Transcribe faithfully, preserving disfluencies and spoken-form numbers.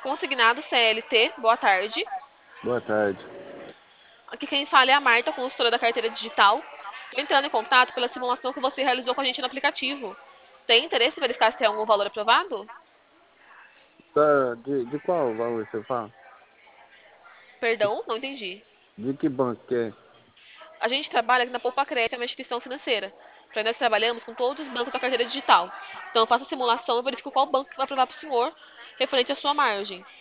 Consignado C L T, boa tarde. Boa tarde. Aqui quem fala é a Marta, consultora da carteira digital. Estou entrando em contato pela simulação que você realizou com a gente no aplicativo. Tem interesse em verificar se tem algum valor aprovado? Tá, de, de qual valor você fala? Perdão, não entendi. De que banco que é? A gente trabalha aqui na Poupa Crédito, é uma instituição financeira. Porém, nós trabalhamos com todos os bancos da carteira digital. Então, eu faço a simulação e verifico qual banco que vai aprovar para o senhor referente à sua margem.